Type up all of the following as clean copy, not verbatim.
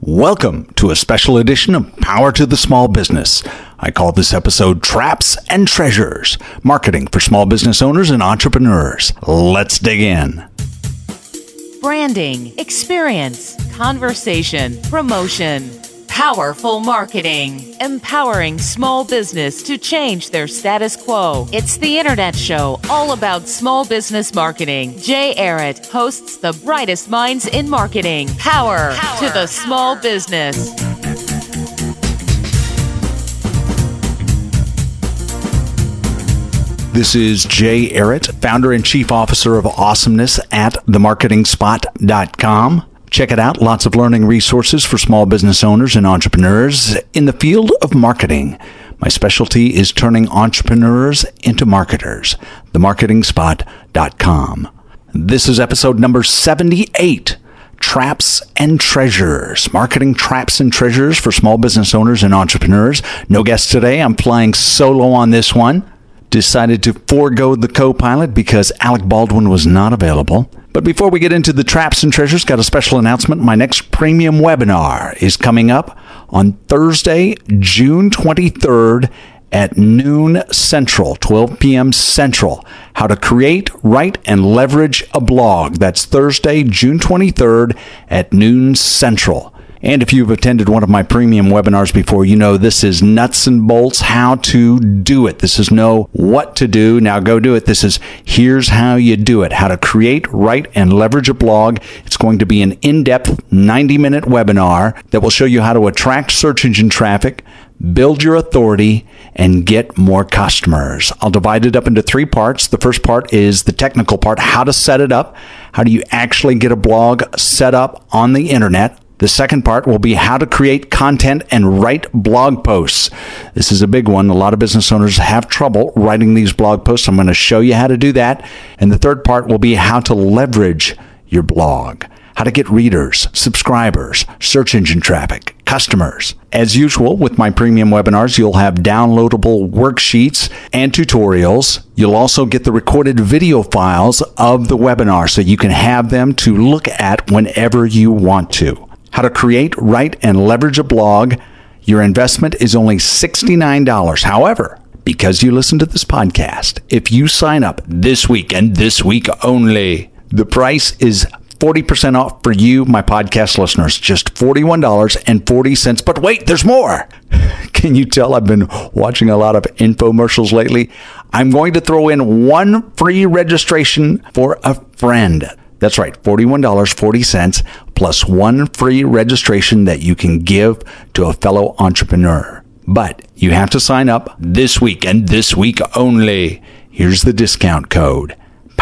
Welcome to a special edition of Power to the Small Business. I call this episode Traps and Treasures, Marketing for Small Business Owners and Entrepreneurs. Let's dig in. Branding, experience, conversation, promotion, powerful marketing, empowering small business to change their status quo. It's the Internet Show, all about small business marketing. Jay Arrett hosts the brightest minds in marketing. Power to the small business. This is Jay Arrett, founder and chief officer of awesomeness at themarketingspot.com. Check it out. Lots of learning resources for small business owners and entrepreneurs in the field of marketing. My specialty is turning entrepreneurs into marketers. Themarketingspot.com. This is episode number 78. Traps and Treasures. Marketing traps and treasures for small business owners and entrepreneurs. No guest today. I'm flying solo on this one. Decided to forego the co-pilot because Alec Baldwin was not available. But before we get into the traps and treasures, got a special announcement. My next premium webinar is coming up on Thursday, June 23rd at noon Central, 12 p.m. Central. How to create, write, and leverage a blog. That's Thursday, June 23rd at noon Central. And if you've attended one of my premium webinars before, you know this is nuts and bolts, how to do it. This is no what to do, now go do it. This is here's how you do it, how to create, write, and leverage a blog. It's going to be an in-depth 90-minute webinar that will show you how to attract search engine traffic, build your authority, and get more customers. I'll divide it up into three parts. The first part is the technical part, how to set it up. How do you actually get a blog set up on the internet? The second part will be how to create content and write blog posts. This is a big one. A lot of business owners have trouble writing these blog posts. I'm going to show you how to do that. And the third part will be how to leverage your blog, how to get readers, subscribers, search engine traffic, customers. As usual, with my premium webinars, you'll have downloadable worksheets and tutorials. You'll also get the recorded video files of the webinar so you can have them to look at whenever you want to. How to create, write, and leverage a blog. Your investment is only $69. However, because you listen to this podcast, if you sign up this week and this week only, the price is 40% off for you, my podcast listeners. Just $41.40. But wait, there's more. Can you tell I've been watching a lot of infomercials lately? I'm going to throw in one free registration for a friend. That's right, $41.40 plus one free registration that you can give to a fellow entrepreneur. But you have to sign up this week and this week only. Here's the discount code,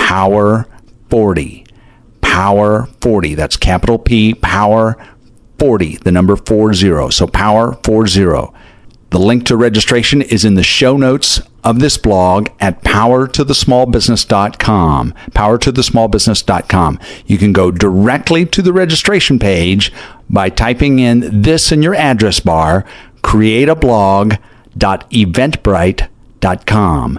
POWER40. POWER40, that's capital P, POWER40, the number 40. So POWER40. The link to registration is in the show notes of this blog at powertothesmallbusiness.com. Powertothesmallbusiness.com. You can go directly to the registration page by typing in this in your address bar, createablog.eventbrite.com.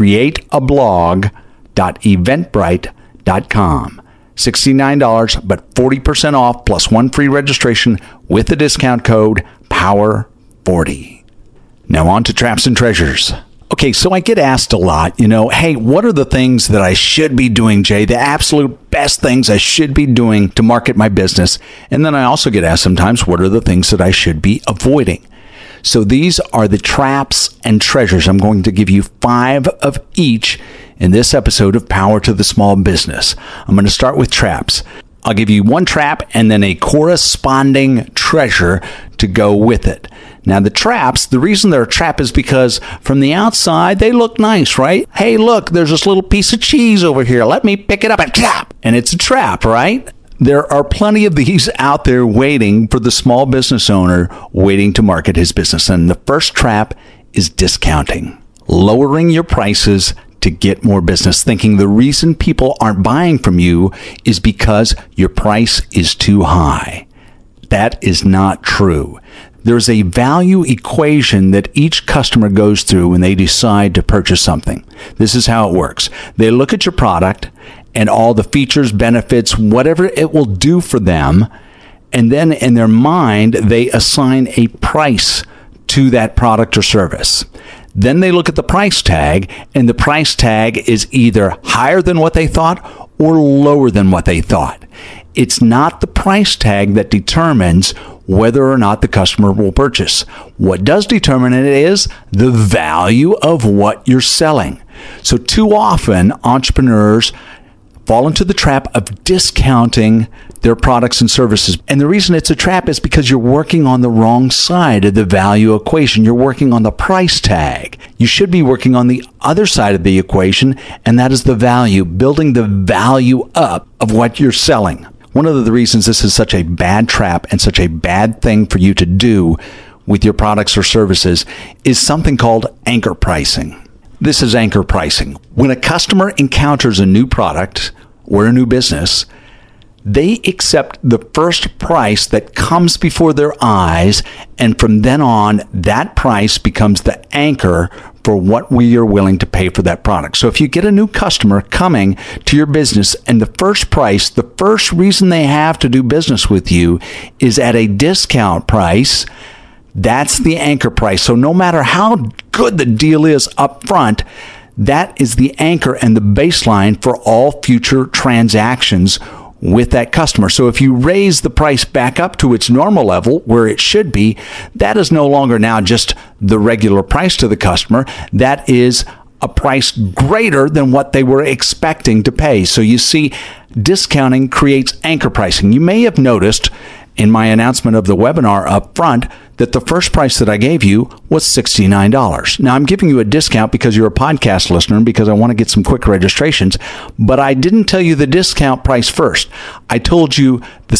Createablog.eventbrite.com. $69, but 40% off plus one free registration with the discount code POWER40. Now on to traps and treasures. Okay, so I get asked a lot, hey, what are the things that I should be doing, Jay? The absolute best things I should be doing to market my business. And then I also get asked sometimes, what are the things that I should be avoiding? So these are the traps and treasures. I'm going to give you 5 of each in this episode of Power to the Small Business. I'm going to start with traps. I'll give you one trap and then a corresponding treasure to go with it. Now, the traps, the reason they're a trap is because from the outside, they look nice, right? Hey, look, there's this little piece of cheese over here. Let me pick it up and trap. And it's a trap, right? There are plenty of these out there waiting for the small business owner waiting to market his business. And the first trap is discounting, lowering your prices to get more business, thinking the reason people aren't buying from you is because your price is too high. That is not true. There's a value equation that each customer goes through when they decide to purchase something. This is how it works. They look at your product and all the features, benefits, whatever it will do for them, And then in their mind, they assign a price to that product or service. Then they look at the price tag, and the price tag is either higher than what they thought or lower than what they thought. It's not the price tag that determines whether or not the customer will purchase. What does determine it is the value of what you're selling. So too often, entrepreneurs fall into the trap of discounting their products and services. And the reason it's a trap is because you're working on the wrong side of the value equation. You're working on the price tag. You should be working on the other side of the equation, and that is the value, building the value up of what you're selling. One of the reasons this is such a bad trap and such a bad thing for you to do with your products or services is something called anchor pricing. This is anchor pricing. When a customer encounters a new product or a new business, they accept the first price that comes before their eyes, and from then on, that price becomes the anchor for what we are willing to pay for that product. So if you get a new customer coming to your business and the first price, the first reason they have to do business with you is at a discount price, that's the anchor price. So no matter how good the deal is up front, that is the anchor and the baseline for all future transactions with that customer. So if you raise the price back up to its normal level where it should be, that is no longer now just the regular price to the customer. That is a price greater than what they were expecting to pay. So you see, discounting creates anchor pricing. You may have noticed in my announcement of the webinar up front that the first price that I gave you was $69. Now, I'm giving you a discount because you're a podcast listener and because I want to get some quick registrations, but I didn't tell you the discount price first. I told you the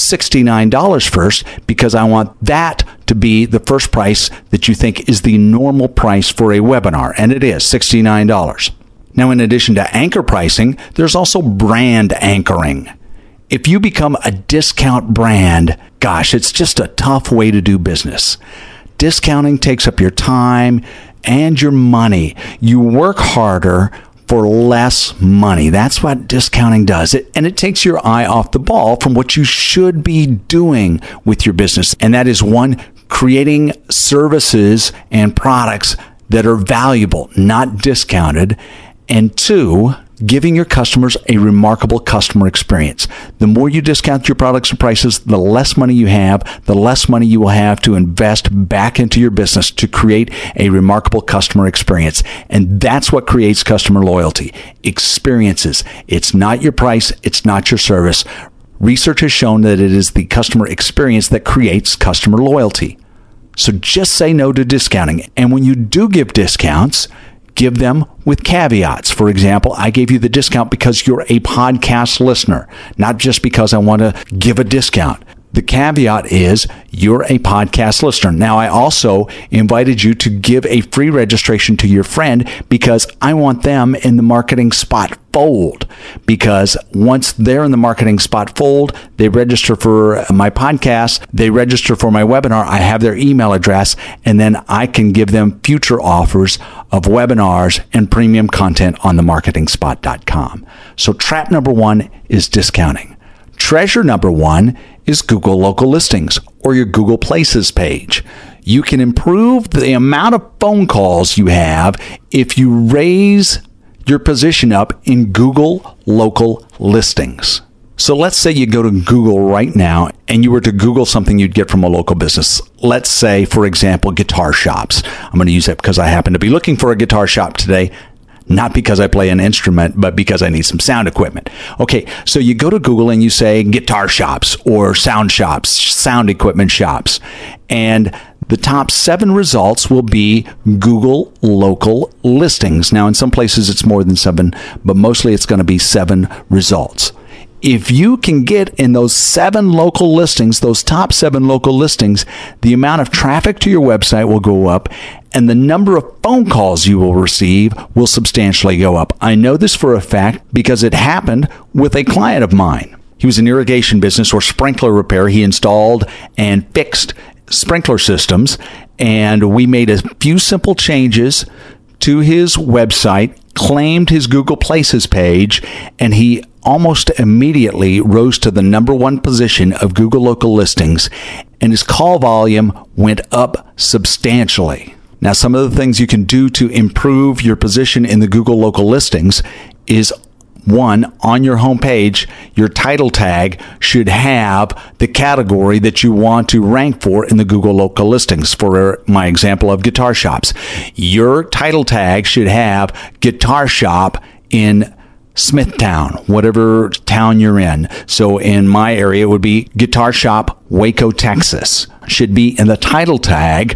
$69 first because I want that to be the first price that you think is the normal price for a webinar, and it is $69. Now, in addition to anchor pricing, there's also brand anchoring. If you become a discount brand, gosh, it's just a tough way to do business. Discounting takes up your time and your money. You work harder for less money. That's what discounting does. And it takes your eye off the ball from what you should be doing with your business. And that is, one, creating services and products that are valuable, not discounted. And two, giving your customers a remarkable customer experience. The more you discount your products and prices, the less money you have, the less money you will have to invest back into your business to create a remarkable customer experience. And that's what creates customer loyalty. Experiences. It's not your price. It's not your service. Research has shown that it is the customer experience that creates customer loyalty. So just say no to discounting. And when you do give discounts, give them with caveats. For example, I gave you the discount because you're a podcast listener, not just because I want to give a discount. The caveat is you're a podcast listener. Now, I also invited you to give a free registration to your friend because I want them in the Marketing Spot fold. Because once they're in the Marketing Spot fold, they register for my podcast, they register for my webinar, I have their email address, and then I can give them future offers of webinars and premium content on themarketingspot.com. So trap number one is discounting. Treasure number one is Google Local Listings or your Google Places page. You can improve the amount of phone calls you have if you raise your position up in Google Local Listings. So let's say you go to Google right now and you were to Google something you'd get from a local business. Let's say, for example, guitar shops. I'm going to use that because I happen to be looking for a guitar shop today. Not because I play an instrument, but because I need some sound equipment. Okay, so you go to Google and you say guitar shops or sound shops, sound equipment shops. And the top 7 results will be Google Local Listings. Now, in some places it's more than 7, but mostly it's going to be 7 results. If you can get in those 7 local listings, those top 7 local listings, the amount of traffic to your website will go up and the number of phone calls you will receive will substantially go up. I know this for a fact because it happened with a client of mine. He was an irrigation business or sprinkler repair. He installed and fixed sprinkler systems, and we made a few simple changes to his website, claimed his Google Places page, and he almost immediately rose to the number one position of Google local listings, and his call volume went up substantially. Now, some of the things you can do to improve your position in the Google local listings is, one, on your homepage, your title tag should have the category that you want to rank for in the Google local listings. For my example of guitar shops, your title tag should have guitar shop in Smithtown, whatever town you're in. So in my area, it would be Guitar Shop, Waco, Texas. Should be in the title tag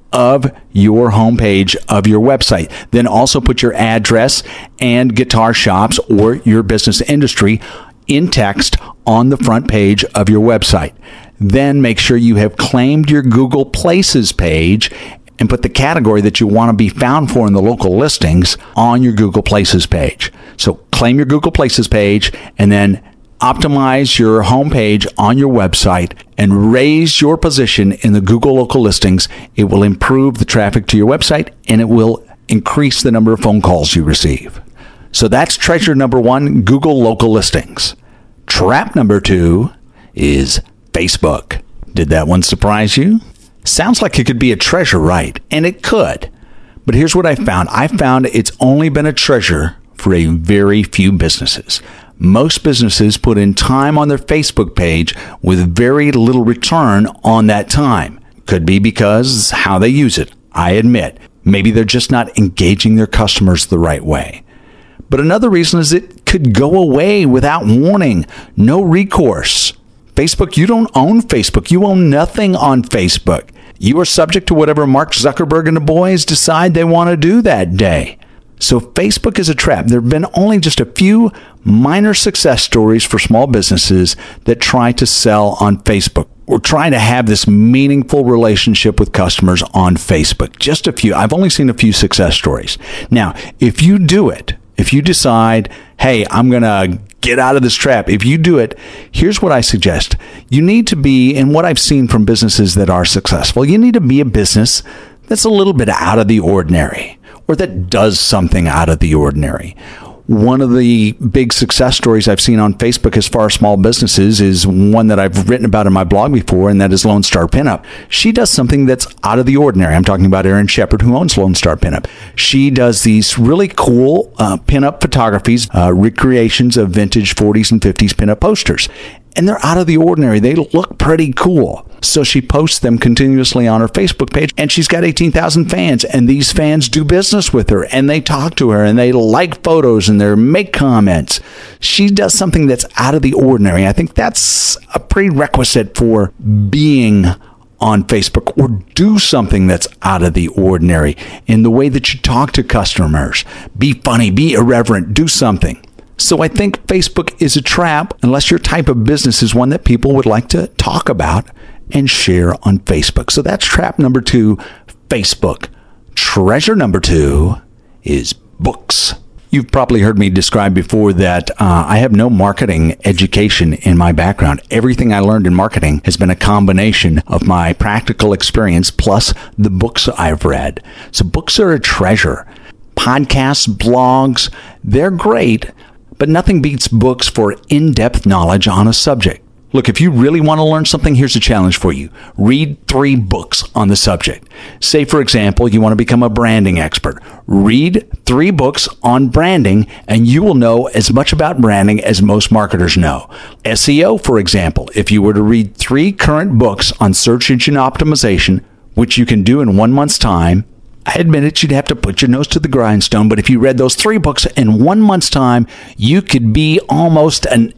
of your homepage of your website. Then also put your address and guitar shops or your business industry in text on the front page of your website. Then make sure you have claimed your Google Places page and put the category that you want to be found for in the local listings on your Google Places page. So claim your Google Places page and then optimize your homepage on your website and raise your position in the Google local listings. It will improve the traffic to your website and it will increase the number of phone calls you receive. So that's treasure number one, Google local listings. Trap number two is Facebook. Did that one surprise you? Sounds like it could be a treasure, right? And it could. But here's what I found. I found it's only been a treasure for a very few businesses. Most businesses put in time on their Facebook page with very little return on that time. Could be because how they use it. I admit, maybe they're just not engaging their customers the right way. But another reason is it could go away without warning. No recourse. Facebook, you don't own Facebook. You own nothing on Facebook. You are subject to whatever Mark Zuckerberg and the boys decide they want to do that day. So Facebook is a trap. There have been only just a few minor success stories for small businesses that try to sell on Facebook or try to have this meaningful relationship with customers on Facebook. Just a few. I've only seen a few success stories. Now, if you do it, if you decide, hey, I'm going to get out of this trap, if you do it, here's what I suggest. You need to be, and what I've seen from businesses that are successful, you need to be a business that's a little bit out of the ordinary, or that does something out of the ordinary. One of the big success stories I've seen on Facebook as far as small businesses is one that I've written about in my blog before, and that is Lone Star Pinup. She does something that's out of the ordinary. I'm talking about Erin Shepard, who owns Lone Star Pinup. She does these really cool pinup photographies, recreations of vintage 40s and 50s pinup posters. And they're out of the ordinary. They look pretty cool. So she posts them continuously on her Facebook page, and she's got 18,000 fans, and these fans do business with her, and they talk to her, and they like photos, and they make comments. She does something that's out of the ordinary. I think that's a prerequisite for being on Facebook, or do something that's out of the ordinary in the way that you talk to customers. Be funny, be irreverent, do something. So I think Facebook is a trap unless your type of business is one that people would like to talk about and share on Facebook. So that's trap number two, Facebook. Treasure number two is books. You've probably heard me describe before that I have no marketing education in my background. Everything I learned in marketing has been a combination of my practical experience plus the books I've read. So books are a treasure. Podcasts, blogs, they're great, but nothing beats books for in-depth knowledge on a subject. Look, if you really want to learn something, here's a challenge for you. Read 3 books on the subject. Say, for example, you want to become a branding expert. Read 3 books on branding, and you will know as much about branding as most marketers know. SEO, for example, if you were to read 3 current books on search engine optimization, which you can do in 1 month's time, I admit it, you'd have to put your nose to the grindstone, but if you read those 3 books in 1 month's time, you could be almost an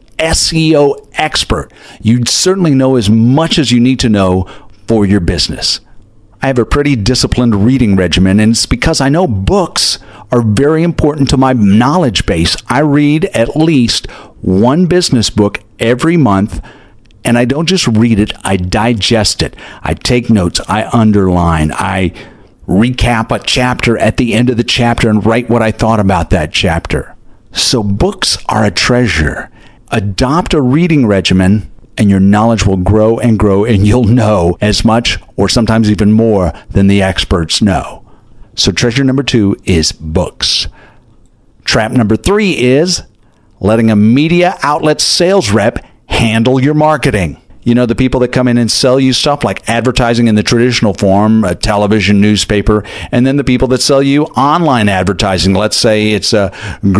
SEO expert. You'd certainly know as much as you need to know for your business. I have a pretty disciplined reading regimen, and it's because I know books are very important to my knowledge base. I read at least 1 business book every month, and I don't just read it, I digest it. I take notes, I underline, I recap a chapter at the end of the chapter and write what I thought about that chapter. So books are a treasure. Adopt a reading regimen and your knowledge will grow, and you'll know as much or sometimes even more than the experts know. So treasure number 2 is books. Trap number 3 is letting a media outlet sales rep handle your marketing. You know, the people that come in and sell you stuff like advertising in the traditional form, a television, newspaper, and then the people that sell you online advertising. Let's say it's a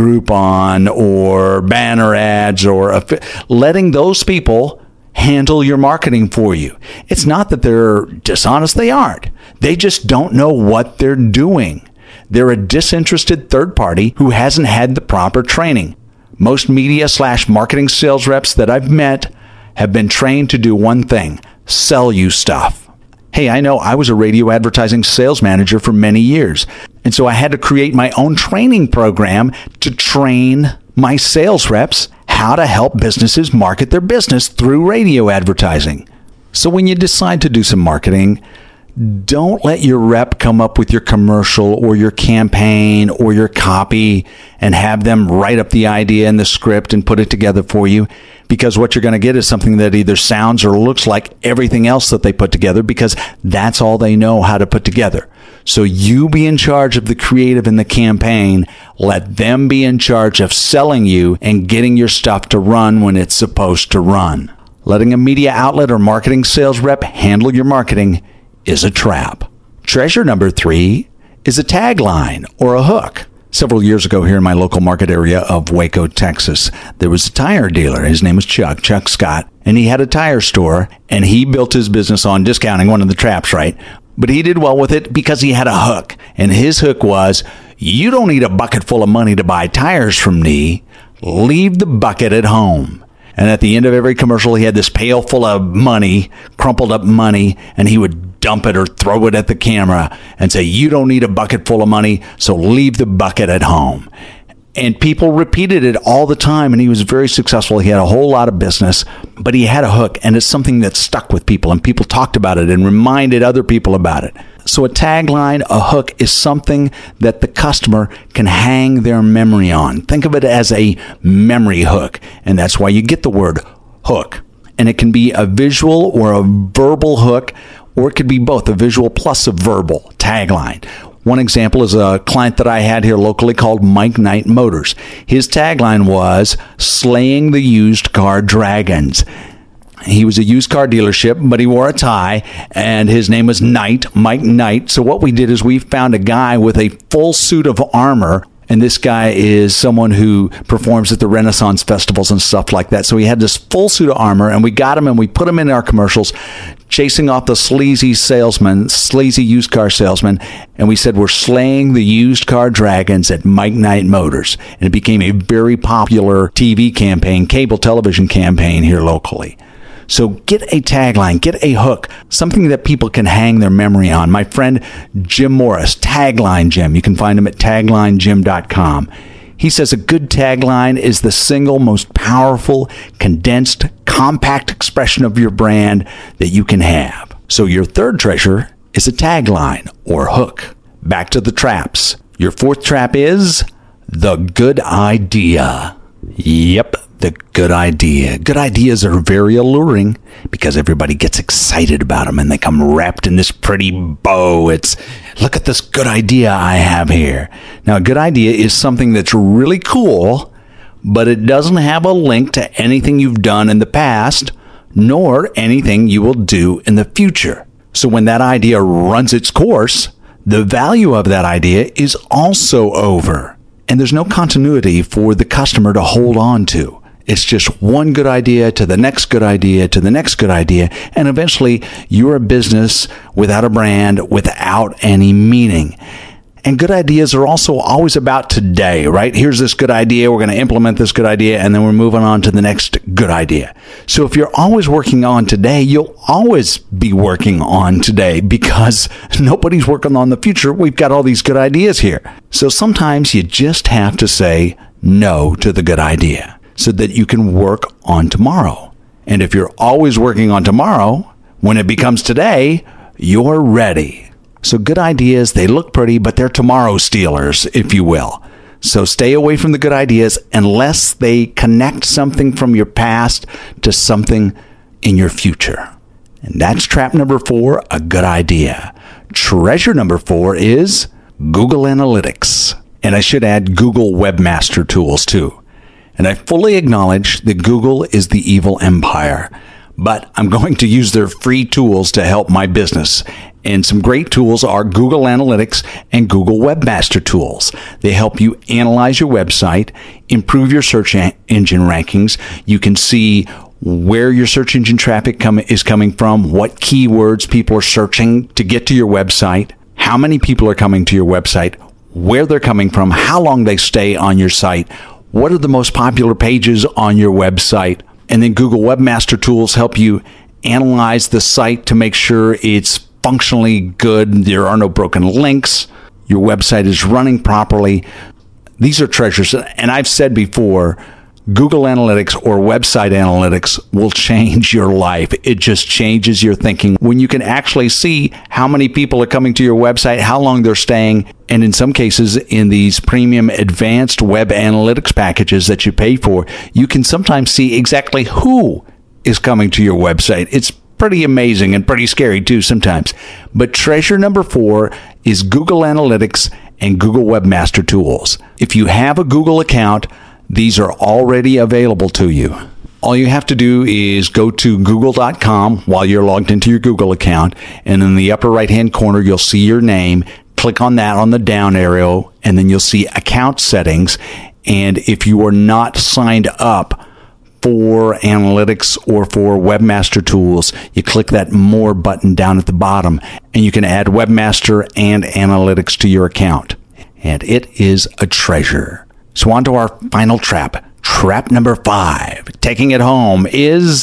Groupon or banner ads or letting those people handle your marketing for you. It's not that they're dishonest. They aren't. They just don't know what they're doing. They're a disinterested third party who hasn't had the proper training. Most media/marketing sales reps that I've met have been trained to do one thing: sell you stuff. Hey, I know I was a radio advertising sales manager for many years, and so I had to create my own training program to train my sales reps how to help businesses market their business through radio advertising. So when you decide to do some marketing, don't let your rep come up with your commercial or your campaign or your copy and have them write up the idea and the script and put it together for you, because what you're going to get is something that either sounds or looks like everything else that they put together, because that's all they know how to put together. So you be in charge of the creative and the campaign. Let them be in charge of selling you and getting your stuff to run when it's supposed to run. Letting a media outlet or marketing sales rep handle your marketing is a trap. Treasure number 3 is a tagline or a hook. Several years ago here in my local market area of Waco, Texas, there was a tire dealer. His name was Chuck Scott, and he had a tire store, and he built his business on discounting, one of the traps, right? But he did well with it because he had a hook, and his hook was, you don't need a bucket full of money to buy tires from me. Leave the bucket at home. And at the end of every commercial, he had this pail full of money, crumpled up money, and he would dump it or throw it at the camera and say, you don't need a bucket full of money, so leave the bucket at home. And people repeated it all the time, and he was very successful. He had a whole lot of business, but he had a hook, and it's something that stuck with people, and people talked about it and reminded other people about it. So a tagline, a hook, is something that the customer can hang their memory on. Think of it as a memory hook, and that's why you get the word hook. And it can be a visual or a verbal hook, or it could be both, a visual plus a verbal tagline. One example is a client that I had here locally called Mike Knight Motors. His tagline was slaying the used car dragons. He was a used car dealership, but he wore a tie, and his name was Knight, Mike Knight. So what we did is we found a guy with a full suit of armor, and this guy is someone who performs at the Renaissance festivals and stuff like that. So he had this full suit of armor, and we got him and we put him in our commercials, chasing off the sleazy used car salesman, and we said, we're slaying the used car dragons at Mike Knight Motors. And it became a very popular TV campaign, cable television campaign here locally. So get a tagline, get a hook, something that people can hang their memory on. My friend Jim Morris, Tagline Jim, you can find him at taglinejim.com. He says a good tagline is the single most powerful, condensed, compact expression of your brand that you can have. So your third treasure is a tagline or hook. Back to the traps. Your fourth trap is the good idea. Yep, the good idea. Good ideas are very alluring because everybody gets excited about them and they come wrapped in this pretty bow. It's, look at this good idea I have here. Now, a good idea is something that's really cool, but it doesn't have a link to anything you've done in the past, nor anything you will do in the future. So when that idea runs its course, the value of that idea is also over. And there's no continuity for the customer to hold on to. It's just one good idea to the next good idea to the next good idea. And eventually you're a business without a brand, without any meaning. And good ideas are also always about today, right? Here's this good idea. We're going to implement this good idea, and then we're moving on to the next good idea. So if you're always working on today, you'll always be working on today because nobody's working on the future. We've got all these good ideas here. So sometimes you just have to say no to the good idea so that you can work on tomorrow. And if you're always working on tomorrow, when it becomes today, you're ready. So good ideas, they look pretty, but they're tomorrow stealers, if you will. So stay away from the good ideas unless they connect something from your past to something in your future. And that's trap number 4, a good idea. Treasure number 4 is Google Analytics. And I should add Google Webmaster Tools too. And I fully acknowledge that Google is the evil empire, but I'm going to use their free tools to help my business. And some great tools are Google Analytics and Google Webmaster Tools. They help you analyze your website, improve your search engine rankings. You can see where your search engine traffic is coming from, what keywords people are searching to get to your website, how many people are coming to your website, where they're coming from, how long they stay on your site, what are the most popular pages on your website. And then Google Webmaster Tools help you analyze the site to make sure it's functionally good, there are no broken links, your website is running properly. These are treasures. And I've said before, Google Analytics or website analytics will change your life. It just changes your thinking when you can actually see how many people are coming to your website, how long they're staying, and in some cases, in these premium advanced web analytics packages that you pay for, you can sometimes see exactly who is coming to your website. It's pretty amazing and pretty scary too sometimes. But treasure number 4 is Google Analytics and Google Webmaster Tools. If you have a Google account, these are already available to you. All you have to do is go to google.com while you're logged into your Google account, and in the upper right-hand corner, you'll see your name. Click on that on the down arrow, and then you'll see account settings. And if you are not signed up for analytics or for Webmaster Tools, you click that More button down at the bottom, and you can add Webmaster and Analytics to your account. And it is a treasure. So on to our final trap. Trap number 5, taking it home, is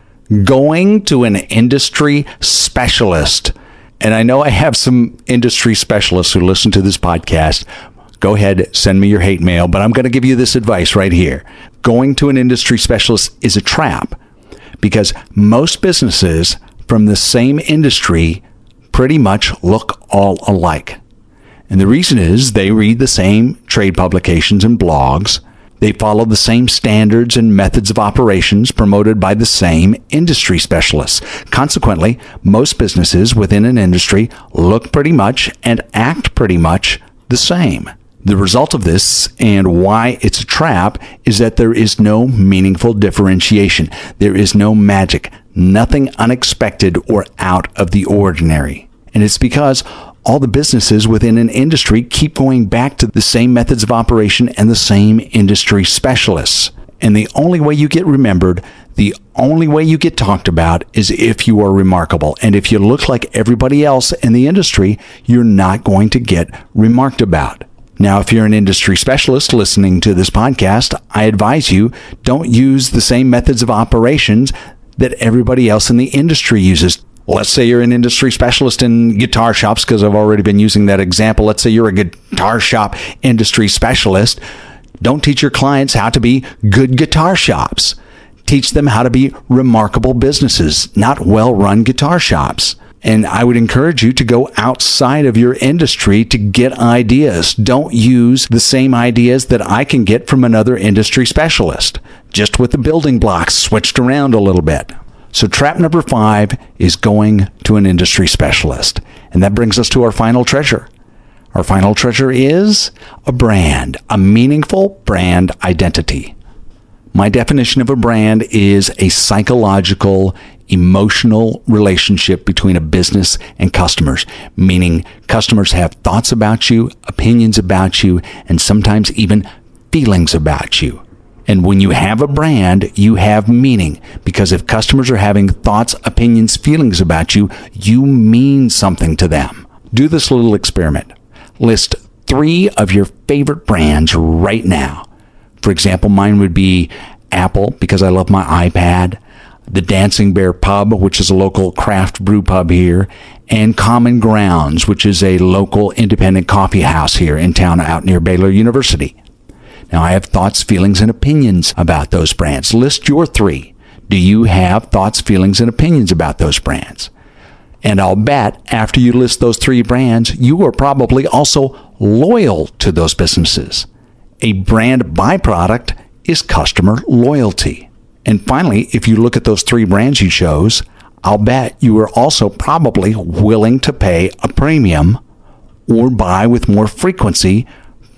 going to an industry specialist. And I know I have some industry specialists who listen to this podcast. Go ahead, send me your hate mail, but I'm going to give you this advice right here. Going to an industry specialist is a trap because most businesses from the same industry pretty much look all alike. And the reason is they read the same trade publications and blogs. They follow the same standards and methods of operations promoted by the same industry specialists. Consequently, most businesses within an industry look pretty much and act pretty much the same. The result of this, and why it's a trap, is that there is no meaningful differentiation. There is no magic, nothing unexpected or out of the ordinary. And it's because all the businesses within an industry keep going back to the same methods of operation and the same industry specialists. And the only way you get remembered, the only way you get talked about is if you are remarkable. And if you look like everybody else in the industry, you're not going to get remarked about. Now, if you're an industry specialist listening to this podcast, I advise you don't use the same methods of operations that everybody else in the industry uses. Let's say you're an industry specialist in guitar shops, because I've already been using that example. Let's say you're a guitar shop industry specialist. Don't teach your clients how to be good guitar shops. Teach them how to be remarkable businesses, not well-run guitar shops. And I would encourage you to go outside of your industry to get ideas. Don't use the same ideas that I can get from another industry specialist, just with the building blocks switched around a little bit. So trap number 5 is going to an industry specialist. And that brings us to our final treasure. Our final treasure is a brand, a meaningful brand identity. My definition of a brand is a psychological, emotional relationship between a business and customers, meaning customers have thoughts about you, opinions about you, and sometimes even feelings about you. And when you have a brand, you have meaning, because if customers are having thoughts, opinions, feelings about you, you mean something to them. Do this little experiment. List 3 of your favorite brands right now. For example, mine would be Apple, because I love my iPad, the Dancing Bear Pub, which is a local craft brew pub here, and Common Grounds, which is a local independent coffee house here in town out near Baylor University. Now, I have thoughts, feelings, and opinions about those brands. List your 3. Do you have thoughts, feelings, and opinions about those brands? And I'll bet after you list those 3 brands, you are probably also loyal to those businesses. A brand byproduct is customer loyalty. And finally, if you look at those 3 brands you chose, I'll bet you are also probably willing to pay a premium or buy with more frequency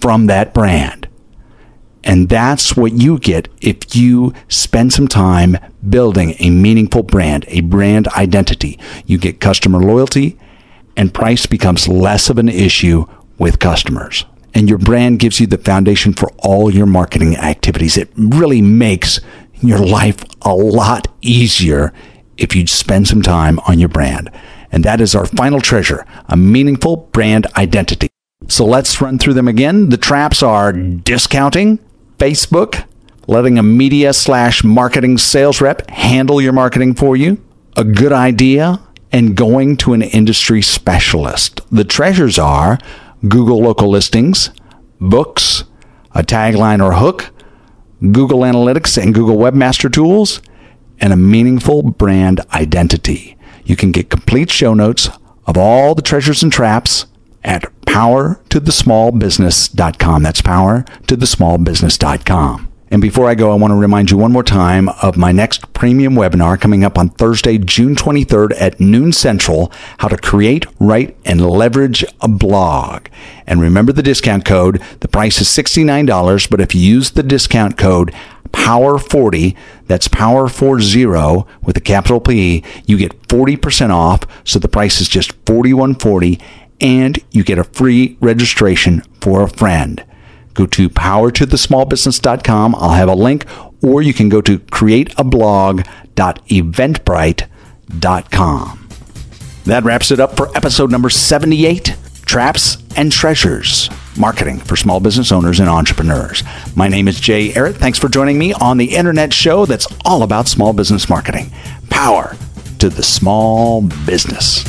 from that brand. And that's what you get if you spend some time building a meaningful brand, a brand identity. You get customer loyalty, and price becomes less of an issue with customers. And your brand gives you the foundation for all your marketing activities. It really makes your life a lot easier if you spend some time on your brand. And that is our final treasure, a meaningful brand identity. So let's run through them again. The traps are discounting, Facebook, letting a media/marketing sales rep handle your marketing for you, a good idea, and going to an industry specialist. The treasures are Google local listings, books, a tagline or hook, Google Analytics and Google Webmaster Tools, and a meaningful brand identity. You can get complete show notes of all the treasures and traps at powertothesmallbusiness.com. That's powertothesmallbusiness.com. And before I go, I want to remind you one more time of my next premium webinar coming up on Thursday, June 23rd at noon Central, how to create, write, and leverage a blog. And remember the discount code. The price is $69, but if you use the discount code POWER40, that's POWER40 with a capital P, you get 40% off. So the price is just $41.40. And you get a free registration for a friend. Go to powertothesmallbusiness.com. I'll have a link, or you can go to createablog.eventbrite.com. That wraps it up for episode number 78, Traps and Treasures, Marketing for Small Business Owners and Entrepreneurs. My name is Jay Ehret. Thanks for joining me on the internet show that's all about small business marketing. Power to the small business.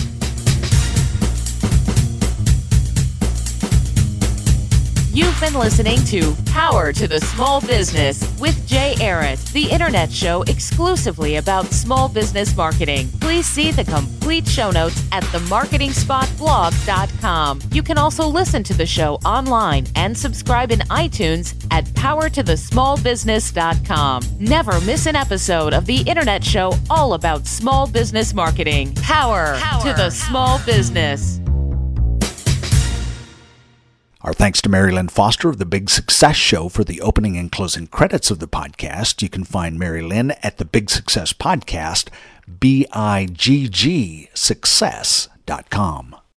You've been listening to Power to the Small Business with Jay Ehret, the internet show exclusively about small business marketing. Please see the complete show notes at themarketingspotblog.com. You can also listen to the show online and subscribe in iTunes at powertothesmallbusiness.com. Never miss an episode of the internet show all about small business marketing. Power to the small business. Our thanks to Mary Lynn Foster of The Big Success Show for the opening and closing credits of the podcast. You can find Mary Lynn at the Big Success Podcast, BIGG Success.com.